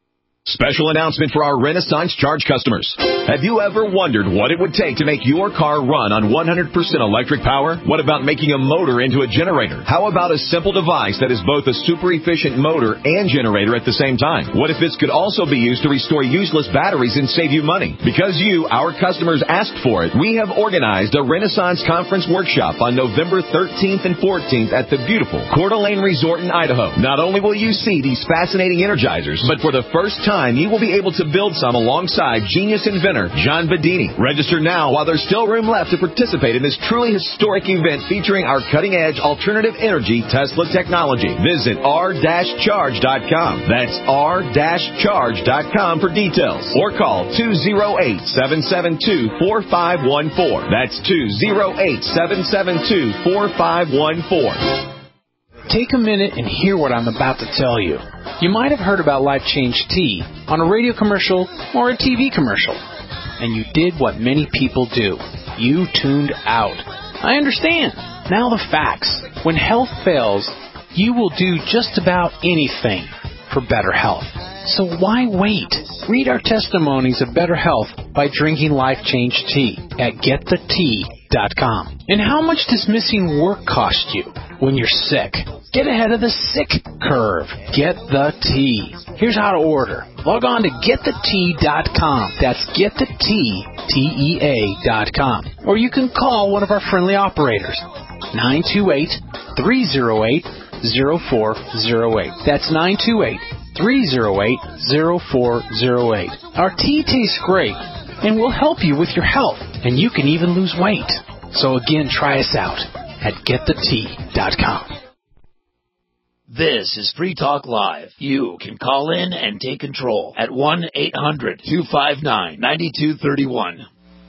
Special announcement for our Renaissance Charge customers. Have you ever wondered what it would take to make your car run on one hundred percent electric power? What about making a motor into a generator? How about a simple device that is both a super efficient motor and generator at the same time? What if this could also be used to restore useless batteries and save you money? Because you, our customers, asked for it, we have organized a Renaissance Conference workshop on November thirteenth and fourteenth at the beautiful Coeur d'Alene Resort in Idaho. Not only will you see these fascinating Energizers, but for the first time, you will be able to build some alongside genius inventor John Bedini. Register now while there's still room left to participate in this truly historic event featuring our cutting-edge alternative energy Tesla technology. Visit r dash charge dot com. That's r dash charge dot com for details. Or call two oh eight, seven seven two, four five one four. That's two oh eight, seven seven two, four five one four. Take a minute and hear what I'm about to tell you. You might have heard about Life Change Tea on a radio commercial or a T V commercial, and you did what many people do. You tuned out. I understand. Now the facts. When health fails, you will do just about anything for better health. So why wait? Read our testimonies of better health by drinking Life Change Tea at get the tea dot com. And how much does missing work cost you when you're sick? Get ahead of the sick curve. Get the tea. Here's how to order. Log on to get the tea dot com. That's get the tea, T E A dot com. Or you can call one of our friendly operators. nine two eight, three oh eight, oh four oh eight. That's nine two eight, three oh eight, oh four oh eight. Our tea tastes great and will help you with your health, and you can even lose weight. So again, try us out at get the tea dot com. This is Free Talk Live. You can call in and take control at one eight hundred, two five nine, nine two three one.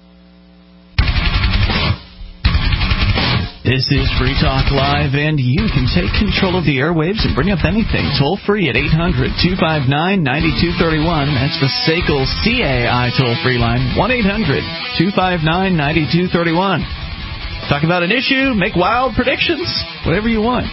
This is Free Talk Live, and you can take control of the airwaves and bring up anything toll-free at eight hundred, two five nine, nine two three one. That's the S A C L C A I toll-free line, one eight hundred, two five nine, nine two three one. Talk about an issue, make wild predictions, whatever you want.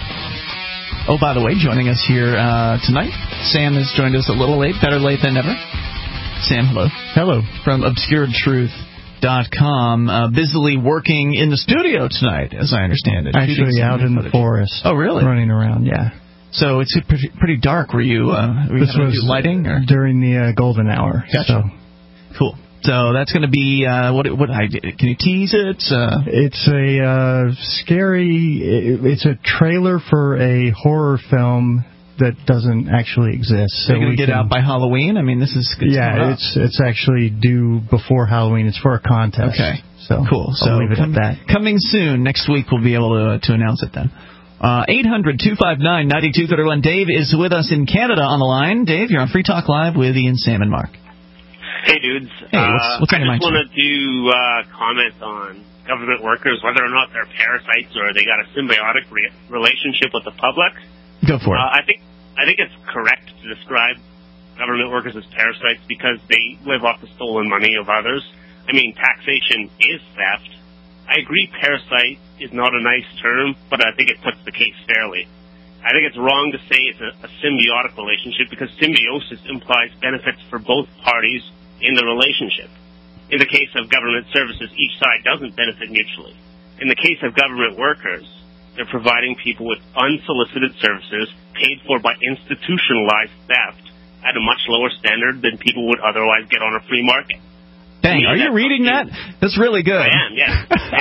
Oh, by the way, joining us here uh, tonight, Sam has joined us a little late, better late than never. Sam, hello. Hello. From obscured truth dot com, uh, busily working in the studio tonight, as I understand it. Actually, out in the forest. Oh, really? Running around, yeah. So it's pretty, pretty dark. Were you, uh, were you this was do lighting? Or? During the uh, golden hour. Gotcha. So. Cool. So that's going to be, uh, what, what, I, can you tease it? Uh, it's a uh, scary, it's a trailer for a horror film that doesn't actually exist. So you're going to get can, out by Halloween? I mean, this is... It's yeah, it's it's actually due before Halloween. It's for a contest. Okay. So cool. I'll so leave it com- at that. Coming soon. Next week we'll be able to, to announce it then. Uh, eight hundred, two five nine, nine two three one. Dave is with us in Canada on the line. Dave, you're on Free Talk Live with Ian, Sam, and Mark. Hey, dudes. Hey, what's, what's uh, on your I mind? just wanted to uh, comment on government workers, whether or not they're parasites or they got a symbiotic re- relationship with the public. Go for it. Uh, I think I think it's correct to describe government workers as parasites because they live off the stolen money of others. I mean, taxation is theft. I agree parasite is not a nice term, but I think it puts the case fairly. I think it's wrong to say it's a, a symbiotic relationship because symbiosis implies benefits for both parties in the relationship. In the case of government services, each side doesn't benefit mutually. In the case of government workers, they're providing people with unsolicited services paid for by institutionalized theft at a much lower standard than people would otherwise get on a free market. Dang, are you reading that? That's really good. I am, yeah.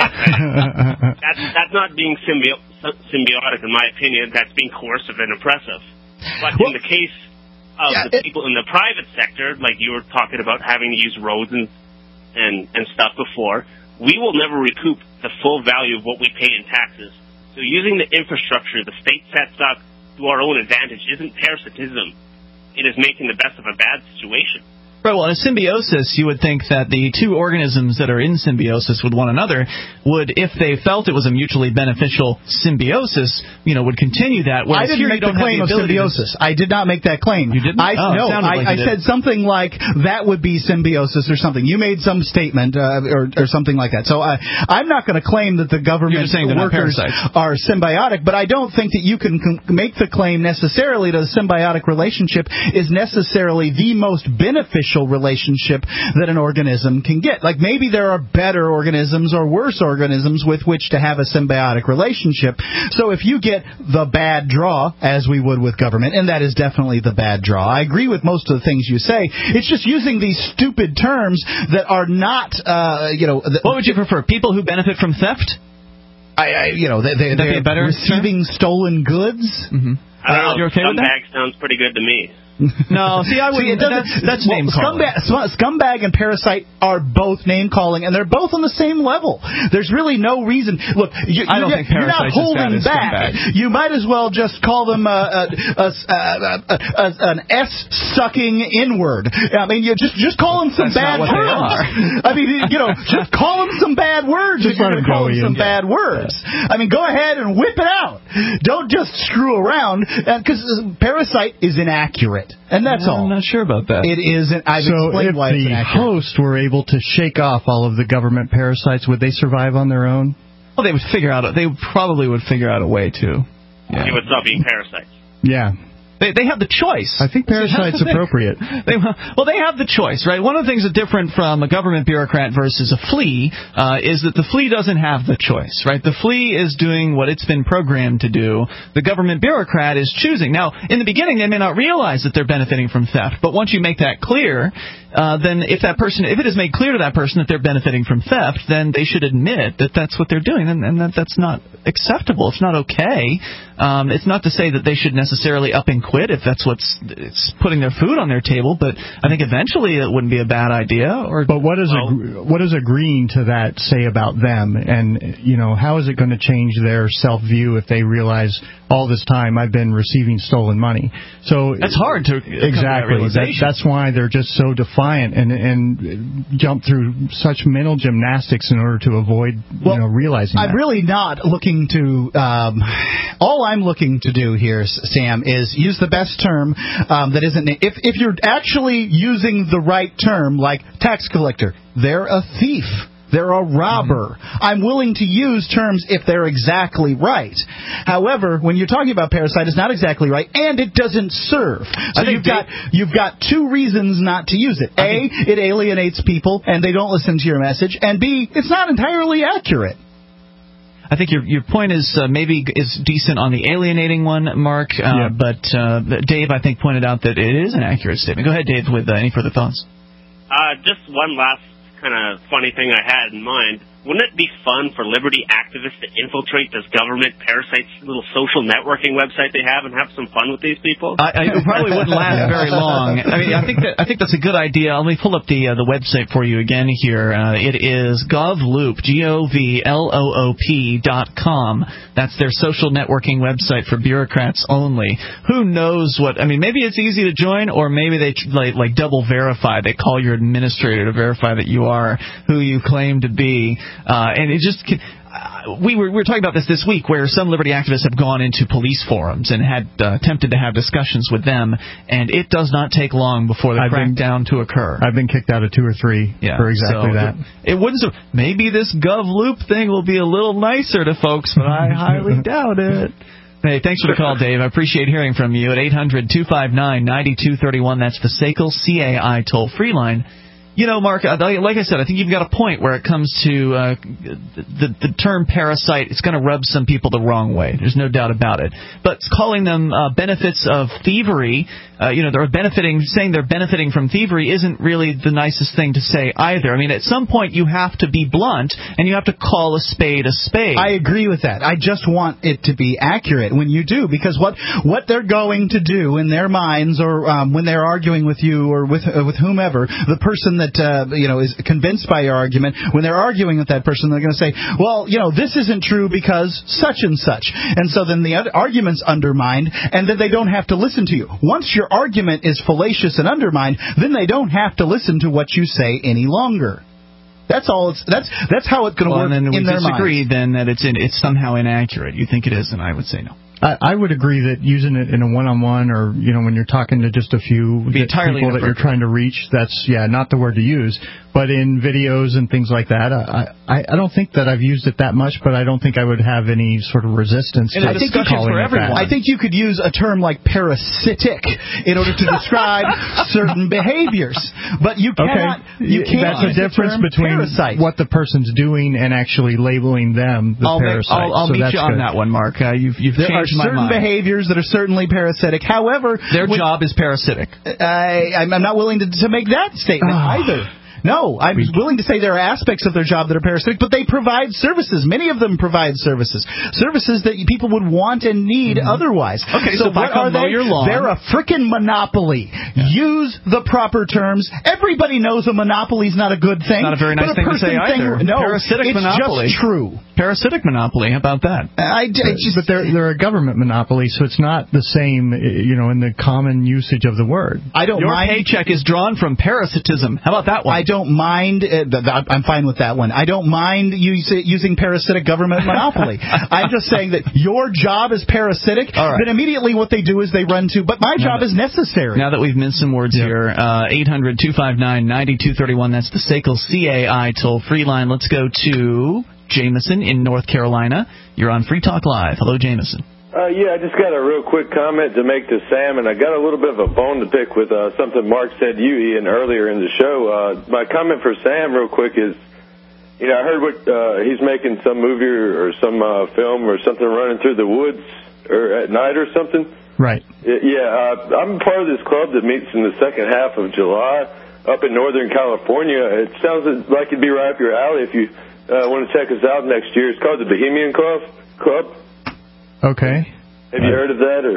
yeah. that's, that's not being symbio- symbiotic, in my opinion. That's being coercive and oppressive. But well, in the case of yeah, the people in the private sector, like you were talking about having to use roads and, and, and stuff before, we will never recoup the full value of what we pay in taxes. So using the infrastructure the state sets up to our own advantage isn't parasitism. It is making the best of a bad situation. Right, well, in a symbiosis, you would think that the two organisms that are in symbiosis with one another would, if they felt it was a mutually beneficial symbiosis, you know, would continue that. I didn't make the claim the of symbiosis. To... I did not make that claim. You didn't? I, oh, no, I, like I said something like that would be symbiosis or something. You made some statement uh, or, or something like that. So I, I'm not going to claim that the government workers are symbiotic, but I don't think that you can con- make the claim necessarily that a symbiotic relationship is necessarily the most beneficial relationship that an organism can get. Like maybe there are better organisms or worse organisms with which to have a symbiotic relationship. So if you get the bad draw, as we would with government, and that is definitely the bad draw. I agree with most of the things you say. It's just using these stupid terms that are not, uh, you know... Th- what would you prefer? People who benefit from theft? I, I you know, they, they, they're better receiving term? stolen goods. Mm-hmm. I don't know. You're okay with that? Scumbag sounds pretty good to me. No, see, I would. See, that's that's well, name calling. Scumbag, scumbag and parasite are both name calling, and they're both on the same level. There's really no reason. Look, you, I don't you're, think you're not holding back. Scumbag. You might as well just call them uh, a, a, a, a, a, an S-sucking N-word. I mean, you just just call them some that's bad not what words. They are. I mean, you know, just call them some bad words. Just if let you're them call go, them some yeah. bad words. Yeah. I mean, go ahead and whip it out. Don't just screw around, because parasite is inaccurate, and that's all. I'm not sure about that. It isn't. I've so explained if why it's the inaccurate. host were able to shake off all of the government parasites, would they survive on their own? Well, they would figure out. A, they probably would figure out a way to. Yeah. They would stop being parasites. Yeah. They they have the choice. I think parasite's appropriate. They, well, they have the choice, right? One of the things that's different from a government bureaucrat versus a flea uh, is that the flea doesn't have the choice, right? The flea is doing what it's been programmed to do. The government bureaucrat is choosing. Now, in the beginning, they may not realize that they're benefiting from theft, but once you make that clear, uh, then if that person, if it is made clear to that person that they're benefiting from theft, then they should admit that that's what they're doing, and, and that that's not acceptable. It's not okay. Um, it's not to say that they should necessarily up and quit if that's what's it's putting their food on their table, but I think eventually it wouldn't be a bad idea. Or but what does well, what does agreeing to that say about them? And you know, how is it going to change their self view if they realize all this time I've been receiving stolen money? So that's hard to exactly. Come to that that, that's why they're just so defiant and and jump through such mental gymnastics in order to avoid well, you know realizing. I'm that. really not looking to. Um, all I'm looking to do here, Sam, is use the best term um, that isn't. If if you're actually using the right term, like tax collector, they're a thief. They're a robber. Mm-hmm. I'm willing to use terms if they're exactly right. However, when you're talking about parasite, it's not exactly right, and it doesn't serve. So you've got you've got two reasons not to use it. A, it alienates people, and they don't listen to your message. And B, it's not entirely accurate. I think your your point is uh, maybe is decent on the alienating one, Mark. Uh, yeah. But uh, Dave, I think, pointed out that it is an accurate statement. Go ahead, Dave, with uh, any further thoughts. Uh, just one last kind of funny thing I had in mind. Wouldn't it be fun for liberty activists to infiltrate this government parasites little social networking website they have and have some fun with these people? I, I, it probably wouldn't last very long. I mean, I think that I think that's a good idea. Let me pull up the uh, the website for you again here. Uh, it is GovLoop, G O V L O O P dot com. That's their social networking website for bureaucrats only. Who knows what? I mean, maybe it's easy to join, or maybe they like, like double verify. They call your administrator to verify that you are who you claim to be. Uh, and it just uh, we were we were talking about this this week, where some liberty activists have gone into police forums and had uh, attempted to have discussions with them, and it does not take long before the I've crackdown been, to occur. I've been kicked out of two or three yeah, for exactly so that. It, it wouldn't. So maybe this GovLoop thing will be a little nicer to folks, but I highly doubt it. Hey, thanks for the call, Dave. I appreciate hearing from you at eight hundred two five nine nine two three one. That's the S A C L C A I toll-free line. You know, Mark, like I said, I think you've got a point where it comes to uh, the, the term parasite. It's going to rub some people the wrong way. There's no doubt about it. But calling them uh, benefits of thievery, uh, you know, they're benefiting, saying they're benefiting from thievery isn't really the nicest thing to say either. I mean, at some point you have to be blunt and you have to call a spade a spade. I agree with that. I just want it to be accurate when you do, because what what they're going to do in their minds, or um, when they're arguing with you or with uh, with whomever, the person that that uh, you know is convinced by your argument, when they're arguing with that person, they're going to say, well, you know, this isn't true because such and such. And so then the argument's undermined, and then they don't have to listen to you. Once your argument is fallacious and undermined, then they don't have to listen to what you say any longer. That's all. It's that's that's how it's going to well, work and then in we their disagree, minds. Then that it's in, it's somehow inaccurate. You think it is, and I would say no. I, I would agree that using it in a one-on-one, or you know, when you're talking to just a few people that you're trying to reach, that's yeah, not the word to use. But in videos and things like that, I, I I don't think that I've used it that much, but I don't think I would have any sort of resistance And to I think calling for it everyone. that. I think you could use a term like parasitic in order to describe certain behaviors, but you cannot. Okay. You can't. That's use the difference the term between parasite. what the person's doing and actually labeling them the I'll parasite. Make, I'll, I'll so meet that's you on good. that one, Mark. Uh, you've you've There are changed my certain mind. behaviors that are certainly parasitic. However, their when, job is parasitic. I, I'm not willing to, to make that statement either. No, I'm willing to say there are aspects of their job that are parasitic, but they provide services. Many of them provide services. Services that people would want and need mm-hmm. otherwise. Okay, so, so if what I come are mow they? your lawn, they're a frickin' monopoly. Yeah. Use the proper terms. Everybody knows a monopoly is not a good thing. It's not a very nice a thing to say either. Thing, no, parasitic it's monopoly. just true. Parasitic monopoly. How about that? I, I just, but they're they're a government monopoly, so it's not the same, you know, in the common usage of the word. I don't Your mind. paycheck is drawn from parasitism. How about that one? I don't mind. Uh, I'm fine with that one. I don't mind use, using parasitic government monopoly. I'm just saying that your job is parasitic. All right. Then immediately what they do is they run to, but my now job that, is necessary. Now that we've minced some words yep. here, uh, eight hundred two five nine nine two three one. That's the S A C L C A I toll-free line. Let's go to Jameson in North Carolina. You're on Free Talk Live. Hello, Jameson. Uh, yeah, I just got a real quick comment to make to Sam, and I got a little bit of a bone to pick with uh, something Mark said to you, Ian, earlier in the show. Uh, my comment for Sam real quick is, you know, I heard what uh, he's making some movie or, or some uh, film or something running through the woods or at night or something. Right. Yeah, uh, I'm part of this club that meets in the second half of July up in Northern California. It sounds like it'd be right up your alley if you uh, want to check us out next year. It's called the Bohemian Club. Club. Okay. Have you heard of that? Or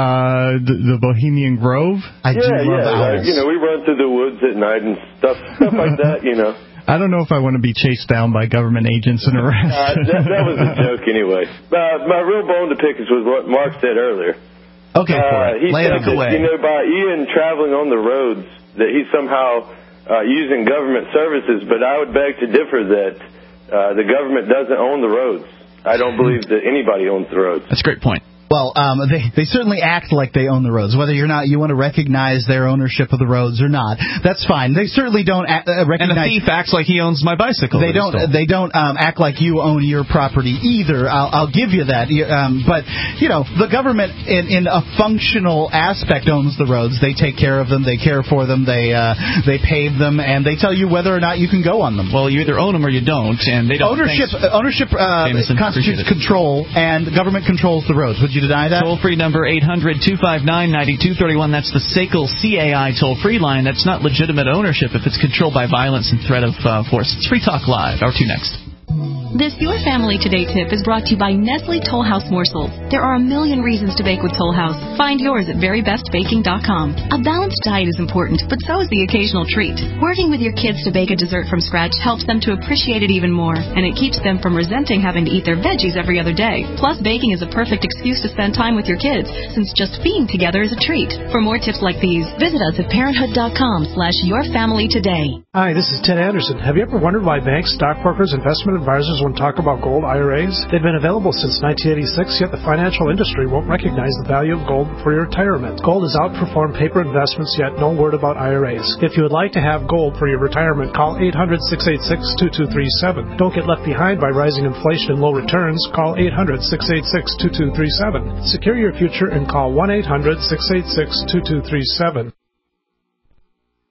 uh, the, the Bohemian Grove? I yeah, do love yeah. Like, you know, we run through the woods at night and stuff, stuff like that. You know. I don't know if I want to be chased down by government agents and arrested. Uh, that, that was a joke, anyway. Uh, my real bone to pick is with what Mark said earlier. Okay, uh, he Lay said it that, away. you know, by Ian traveling on the roads, that he's somehow uh, using government services. But I would beg to differ that uh, the government doesn't own the roads. I don't believe that anybody owns the roads. That's a great point. Well, um, they they certainly act like they own the roads. Whether you're not you want to recognize their ownership of the roads or not, that's fine. They certainly don't act, uh, recognize. And a thief acts like he owns my bicycle. They don't. They don't um, act like you own your property either. I'll, I'll give you that. Um, but you know, the government, in, in a functional aspect, owns the roads. They take care of them. They care for them. They uh, they pave them, and they tell you whether or not you can go on them. Well, you either own them or you don't, and they don't. Ownership Thanks. ownership uh, constitutes control, and the government controls the roads. Would you deny that? Toll-free number eight hundred two five nine nine two three one. That's the S A C L C A I toll-free line. That's not legitimate ownership if it's controlled by violence and threat of uh, force. It's Free Talk Live. Hour two next. This Your Family Today tip is brought to you by Nestle Toll House Morsels. There are a million reasons to bake with Toll House. Find yours at very best baking dot com. A balanced diet is important, but so is the occasional treat. Working with your kids to bake a dessert from scratch helps them to appreciate it even more, and it keeps them from resenting having to eat their veggies every other day. Plus, baking is a perfect excuse to spend time with your kids, since just being together is a treat. For more tips like these, visit us at parenthood dot com slash your family today. Hi, this is Ted Anderson. Have you ever wondered why banks, stockbrokers, investment advisors won't talk about gold I R As? They've been available since nineteen eighty-six, yet the financial industry won't recognize the value of gold for your retirement. Gold has outperformed paper investments, yet no word about I R As. If you would like to have gold for your retirement, call eight hundred six eight six two two three seven. Don't get left behind by rising inflation and low returns. Call eight hundred six eight six two two three seven. Secure your future and call one eight hundred six eight six two two three seven.